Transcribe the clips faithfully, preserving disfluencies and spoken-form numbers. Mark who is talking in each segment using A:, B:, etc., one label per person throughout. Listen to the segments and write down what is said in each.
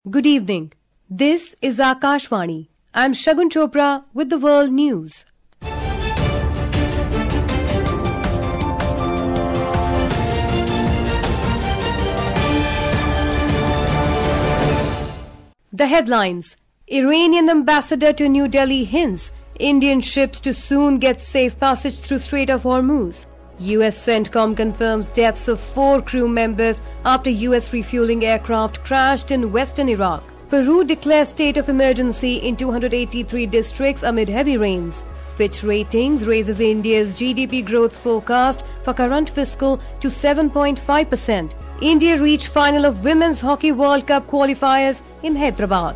A: Good evening. This is Akashvani. I'm Shagun Chopra with the World News. The headlines. Iranian ambassador to New Delhi hints Indian ships to soon get safe passage through Strait of Hormuz. U S CENTCOM confirms deaths of four crew members after U S refueling aircraft crashed in western Iraq. Peru declares state of emergency in two hundred eighty-three districts amid heavy rains. Fitch Ratings raises India's G D P growth forecast for current fiscal to seven point five percent. India reached final of Women's Hockey World Cup qualifiers in Hyderabad.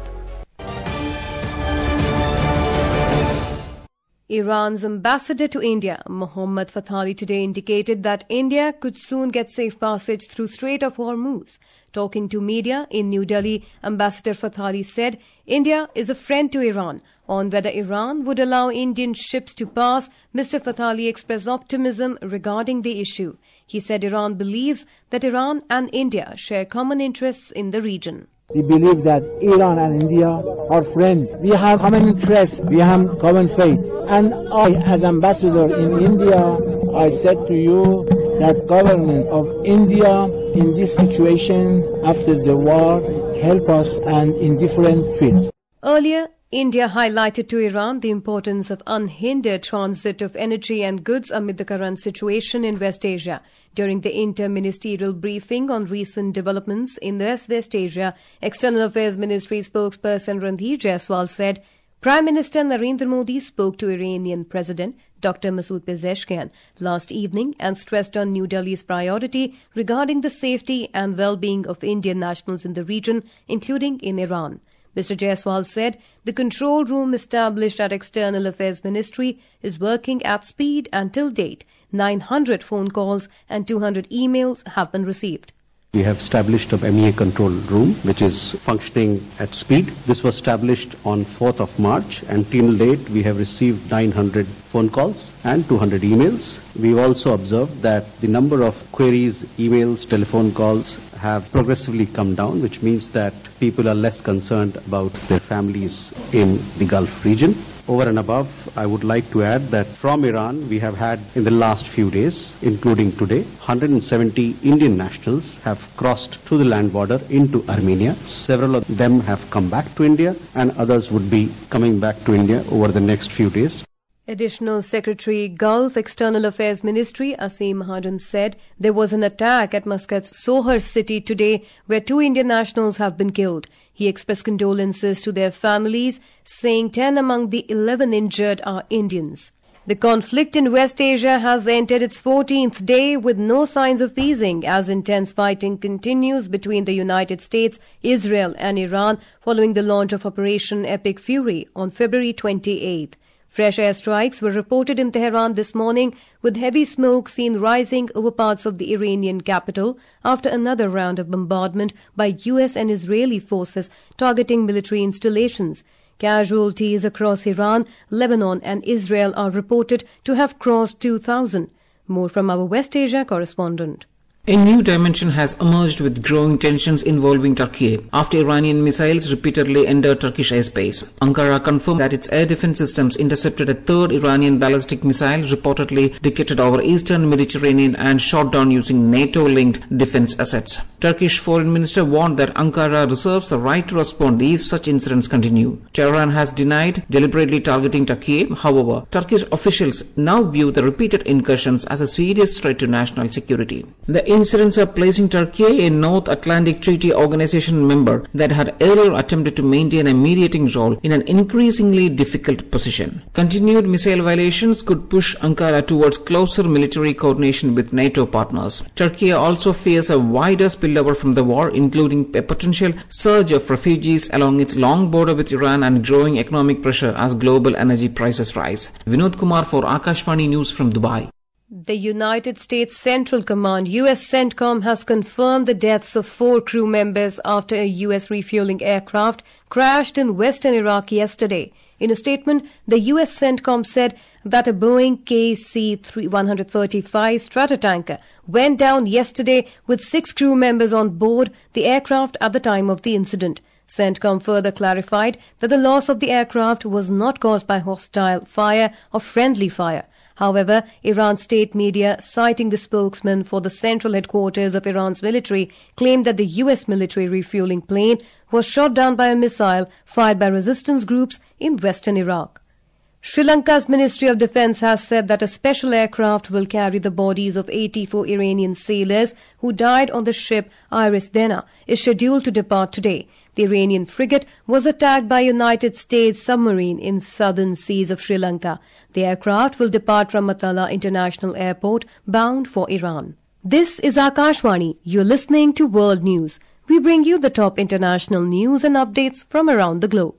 A: Iran's ambassador to India, Mohammad Fathali, today indicated that India could soon get safe passage through Strait of Hormuz. Talking to media in New Delhi, Ambassador Fathali said India is a friend to Iran. On whether Iran would allow Indian ships to pass, Mister Fathali expressed optimism regarding the issue. He said Iran believes that Iran and India share common interests in the region.
B: We believe that Iran and India are friends. We have common interests. We have common faith. And I, as ambassador in India, I said to you that government of India in this situation after the war help us and in different fields.
A: Earlier, India highlighted to Iran the importance of unhindered transit of energy and goods amid the current situation in West Asia. During the inter-ministerial briefing on recent developments in West West Asia, External Affairs Ministry spokesperson Randhir Jaiswal said Prime Minister Narendra Modi spoke to Iranian President Doctor Masoud Pezeshkian last evening and stressed on New Delhi's priority regarding the safety and well-being of Indian nationals in the region, including in Iran. Mister Jaiswal said the control room established at External Affairs Ministry is working at speed and till date, nine hundred phone calls and two hundred emails have been received.
C: We have established a M E A control room which is functioning at speed. This was established on fourth of March and till date we have received nine hundred phone calls and two hundred emails. We also observed that the number of queries, emails, telephone calls have progressively come down, which means that people are less concerned about their families in the Gulf region. Over and above, I would like to add that from Iran, we have had in the last few days, including today, one hundred seventy Indian nationals have crossed through the land border into Armenia. Several of them have come back to India and others would be coming back to India over the next few days.
A: Additional Secretary Gulf External Affairs Ministry Asim Mahajan said there was an attack at Muscat's Sohar city today where two Indian nationals have been killed. He expressed condolences to their families, saying ten among the eleven injured are Indians. The conflict in West Asia has entered its fourteenth day with no signs of easing as intense fighting continues between the United States, Israel and Iran following the launch of Operation Epic Fury on February twenty-eighth. Fresh airstrikes were reported in Tehran this morning, with heavy smoke seen rising over parts of the Iranian capital after another round of bombardment by U S and Israeli forces targeting military installations. Casualties across Iran, Lebanon and Israel are reported to have crossed two thousand. More from our West Asia correspondent.
D: A new dimension has emerged with growing tensions involving Turkey after Iranian missiles repeatedly entered Turkish airspace. Ankara confirmed that its air defense systems intercepted a third Iranian ballistic missile reportedly detected over eastern Mediterranean and shot down using NATO-linked defense assets. Turkish Foreign Minister warned that Ankara reserves the right to respond if such incidents continue. Tehran has denied deliberately targeting Turkey. However, Turkish officials now view the repeated incursions as a serious threat to national security. The incidents are placing Turkey, a North Atlantic Treaty Organization member that had earlier attempted to maintain a mediating role, in an increasingly difficult position. Continued missile violations could push Ankara towards closer military coordination with NATO partners. Turkey also fears a wider spillover from the war, including a potential surge of refugees along its long border with Iran and growing economic pressure as global energy prices rise. Vinod Kumar for Akashvani News from Dubai.
A: The United States Central Command, U S CENTCOM, has confirmed the deaths of four crew members after a U S refueling aircraft crashed in western Iraq yesterday. In a statement, the U S CENTCOM said that a Boeing K C one thirty-five Stratotanker went down yesterday with six crew members on board the aircraft at the time of the incident. CENTCOM further clarified that the loss of the aircraft was not caused by hostile fire or friendly fire. However, Iran's state media, citing the spokesman for the central headquarters of Iran's military, claimed that the U S military refueling plane was shot down by a missile fired by resistance groups in western Iraq. Sri Lanka's Ministry of Defence has said that a special aircraft will carry the bodies of eighty-four Iranian sailors who died on the ship Iris Dena is scheduled to depart today. The Iranian frigate was attacked by a United States submarine in southern seas of Sri Lanka. The aircraft will depart from Matala International Airport bound for Iran. This is Akashvani. You're listening to World News. We bring you the top international news and updates from around the globe.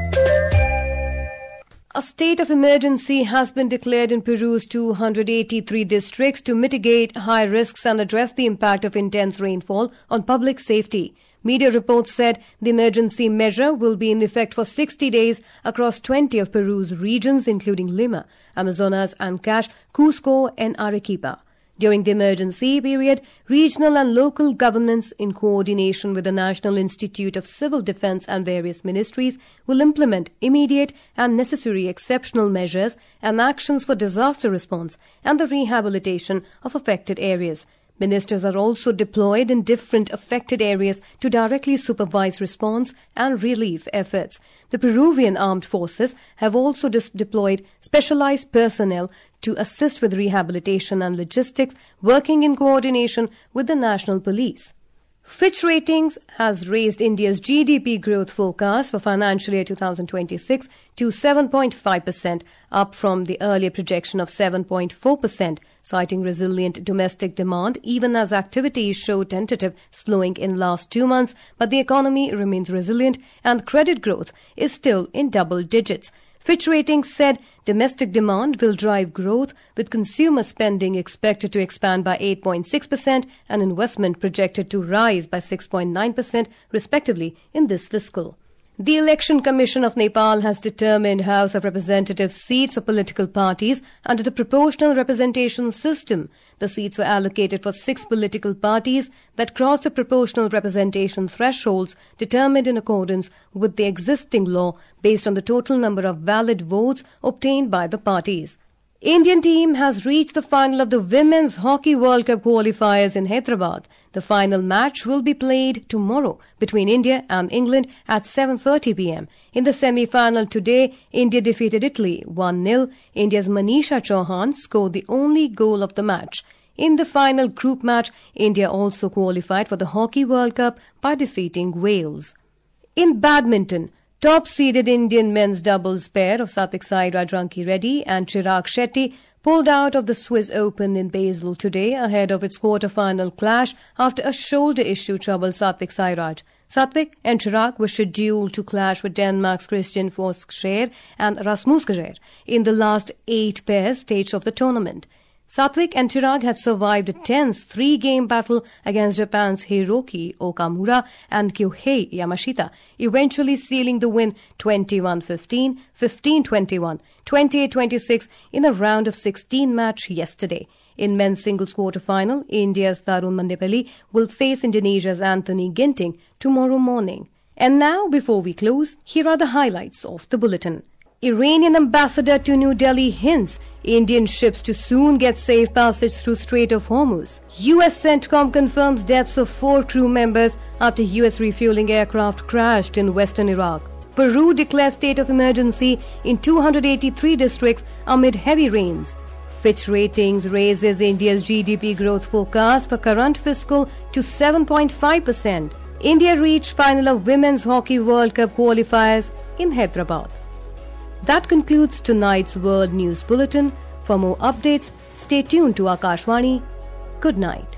A: A state of emergency has been declared in Peru's two hundred eighty-three districts to mitigate high risks and address the impact of intense rainfall on public safety. Media reports said the emergency measure will be in effect for sixty days across twenty of Peru's regions, including Lima, Amazonas, Ancash, Cusco, and Arequipa. During the emergency period, regional and local governments, in coordination with the National Institute of Civil Defense and various ministries, will implement immediate and necessary exceptional measures and actions for disaster response and the rehabilitation of affected areas. Ministers are also deployed in different affected areas to directly supervise response and relief efforts. The Peruvian armed forces have also dis- deployed specialized personnel to assist with rehabilitation and logistics, working in coordination with the National Police. Fitch Ratings has raised India's G D P growth forecast for financial year two thousand twenty-six to seven point five percent, up from the earlier projection of seven point four percent, citing resilient domestic demand even as activities show tentative slowing in last two months, but the economy remains resilient and credit growth is still in double digits. Fitch Ratings said domestic demand will drive growth, with consumer spending expected to expand by eight point six percent and investment projected to rise by six point nine percent, respectively, in this fiscal. The Election Commission of Nepal has determined House of Representatives seats of political parties under the proportional representation system. The seats were allocated for six political parties that crossed the proportional representation thresholds determined in accordance with the existing law based on the total number of valid votes obtained by the parties. Indian team has reached the final of the Women's Hockey World Cup qualifiers in Hyderabad. The final match will be played tomorrow between India and England at seven thirty p m. In the semi-final today, India defeated Italy one nil. India's Manisha Chauhan scored the only goal of the match. In the final group match, India also qualified for the Hockey World Cup by defeating Wales. In badminton, top-seeded Indian men's doubles pair of Satvik Sairaj Ranki Reddy and Chirag Shetty pulled out of the Swiss Open in Basel today ahead of its quarter-final clash after a shoulder issue troubled Satvik Sairaj. Satvik and Chirag were scheduled to clash with Denmark's Christian Forskjær and Rasmus Kjær in the last eight pair stage of the tournament. Satvik and Chirag had survived a tense three-game battle against Japan's Hiroki Okamura and Kyohei Yamashita, eventually sealing the win twenty-one fifteen, fifteen twenty-one, twenty-eight twenty-six in a round of sixteen match yesterday. In men's singles quarter-final, India's Tarun Mandepalli will face Indonesia's Anthony Ginting tomorrow morning. And now, before we close, here are the highlights of the bulletin. Iranian ambassador to New Delhi hints Indian ships to soon get safe passage through Strait of Hormuz. U S CENTCOM confirms deaths of four crew members after U S refueling aircraft crashed in western Iraq. Peru declares state of emergency in two hundred eighty-three districts amid heavy rains. Fitch Ratings raises India's G D P growth forecast for current fiscal to seven point five percent. India reached final of Women's Hockey World Cup qualifiers in Hyderabad. That concludes tonight's World News Bulletin. For more updates, stay tuned to Akashvani. Good night.